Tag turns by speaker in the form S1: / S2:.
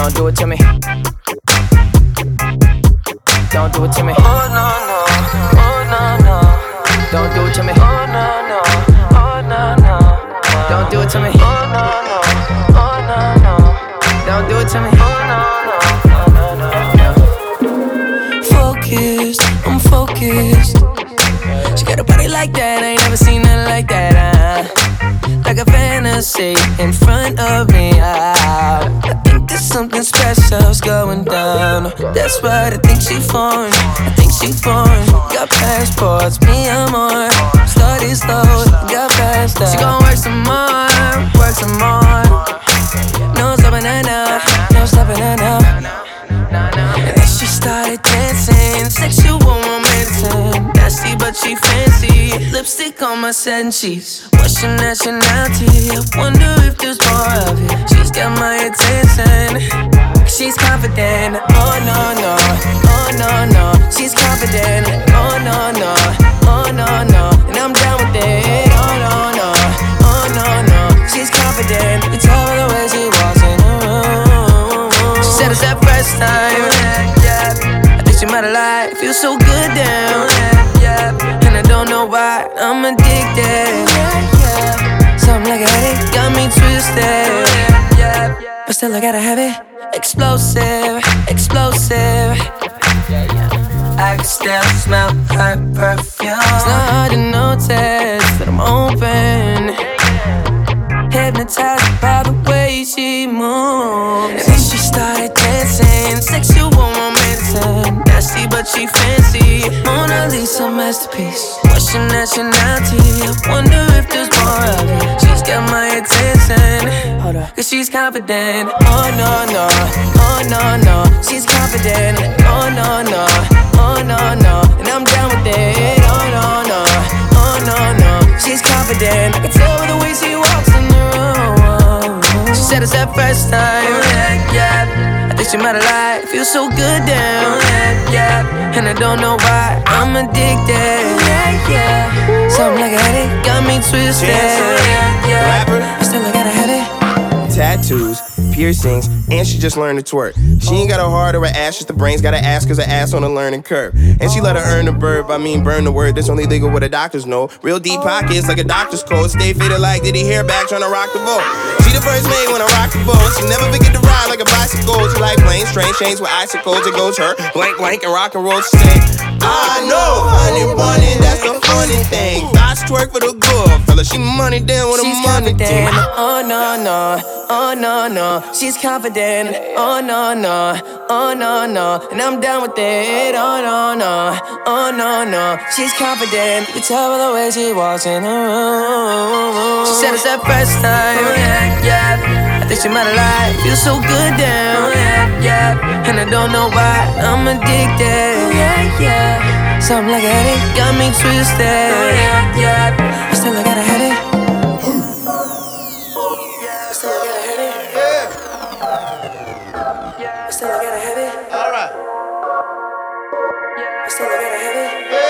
S1: Don't do it to me. Don't do it to me.
S2: Oh no no, oh no no.
S1: Don't do it to me.
S2: Oh no no, oh no no.
S1: Don't do it to me.
S2: Oh no no, oh no no.
S1: Don't do it to me.
S2: Oh no no, oh no no. Focused, I'm focused. She got a body like that, I ain't never seen nothing like that. Like a fantasy in front of me. I think there's something special's going down. That's right, I think she foreign. I think she foreign. Got passports, me I'm on. Started slow, got fast. She gon' work some more, work some more. No stopping her now, no stopping her now. And then she started dancing, sexual romancing. Nasty but she fancy, lipstick on my satin sheets. What's your nationality? I wonder if there's more of it. She's got my attention, she's confident. Oh no no, oh no no. She's confident. Oh no no, oh no no. And I'm down with it. Oh no no, oh no no. She's confident. You tell her the way she walks in the room. She said it's that first time. I think she might have lied. Feels so good down. And I don't know why I'm addicted. Something like a headache got me twisted. But still I gotta have it. Explosive, explosive. I can still smell her perfume. It's not hard to notice that I'm open, hypnotized by the way she moves. And then she started dancing, sexual romancing. Nasty but she fancy, Mona Lisa masterpiece. What's your nationality? I wonder if there's more of it. She's got my attention, cause she's confident. Oh no no, oh no no. She's confident. Oh no no, oh no no. And I'm down with it. Oh no no, oh no no. She's confident. I can tell by the way she walks in the room. She said it's that first time. I think she might have lied. Feels so good down. And I don't know why I'm addicted. Something like a headache got me twisted. But still I gotta have it.
S3: Tattoos, piercings, and she just learned to twerk. She ain't got a heart or an ass, just the brains. Got an ass cause her ass on a learning curve. And she let her earn the verb, I mean burn the word. That's only legal what the doctors know. Real deep pockets like a doctor's coat. Stay faded like Diddy hair back tryna rock the boat. She the first maid when I rock the boat. She never forget to ride like a bicycle. She like planes, train chains with icicles. It goes her blank blank and rock and roll. She say, I know, honey bunny, that's the funny thing. I twerk for the good, fella. She money down with a money thing.
S2: Oh no no, oh no no. She's confident. Oh no no, oh no no. And I'm down with it. Oh no no, oh no no. She's confident. You can tell by the way she walks in the room. She said it's that first time. I think she might have lied. Feels so good down. And I don't know why I'm addicted. Something like a headache got me twisted. But still I gotta have it. Still I gotta have it. Still I gotta have it.
S3: Alright.
S2: Still I gotta have it.